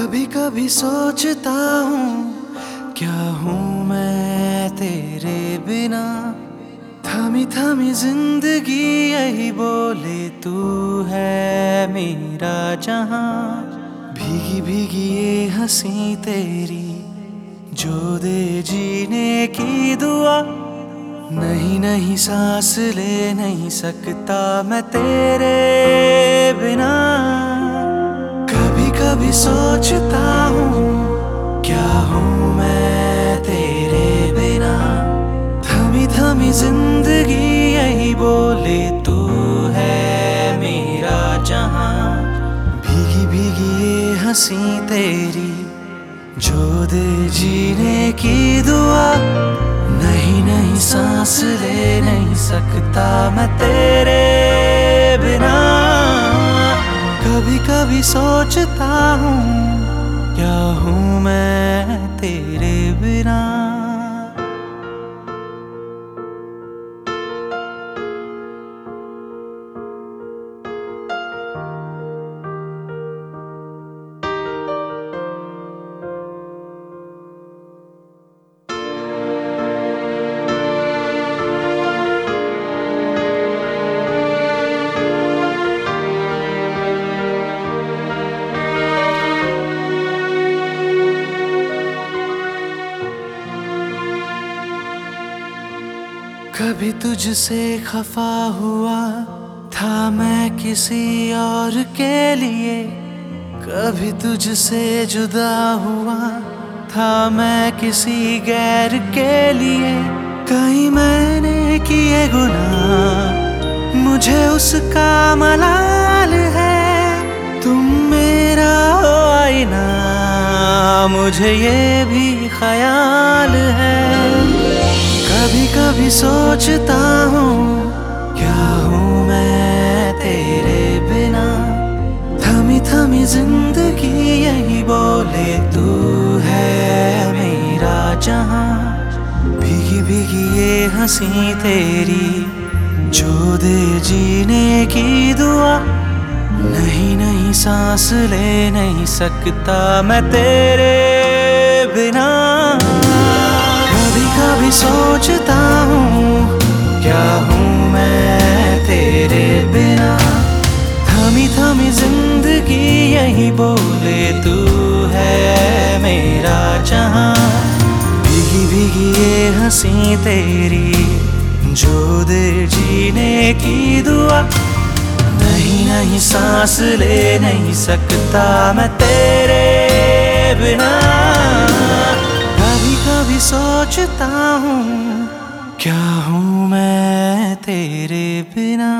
कभी कभी सोचता हूँ क्या हूँ मैं तेरे बिना। थमी थमी जिंदगी यही बोले तू है मेरा जहां। भीगी भीगी ये हंसी तेरी जो दे जीने की दुआ। नहीं नहीं सांस ले नहीं सकता मैं तेरे बिना। कभी कभी सोचता हूँ क्या हूँ मैं तेरे बिना। थमी थमी जिंदगी यही बोले तू है मेरा जहां। भीगी भीगी ये हंसी तेरी जो दे जीने की दुआ। नहीं नहीं सांस ले नहीं सकता मैं तेरे बिना। कभी कभी सोचता हूँ क्या हूँ मैं तेरे बिना। कभी तुझसे खफा हुआ था मैं किसी और के लिए। कभी तुझसे जुदा हुआ था मैं किसी गैर के लिए। कहीं मैंने किए गुनाह मुझे उसका मलाल है। तुम मेरा हो आईना मुझे ये भी ख्याल है। कभी कभी सोचता हूँ क्या हूँ मैं तेरे बिना। थमी थमी जिंदगी यही बोले तू है मेरा जहां। भीगी भीगी ये हंसी तेरी जो दे जीने की दुआ। नहीं नहीं सांस ले नहीं सकता मैं तेरे बिना। कभी कभी सोचता हूँ क्या हूँ मैं तेरे बिना। थमी थमी जिंदगी यही बोले तू है मेरा जहां। भीगी भीगी ये हंसी तेरी जो दे जीने की दुआ। नहीं नहीं सांस ले नहीं सकता मैं तेरे बिना। कभी कभी सोचता हूँ क्या हूँ मैं तेरे बिना।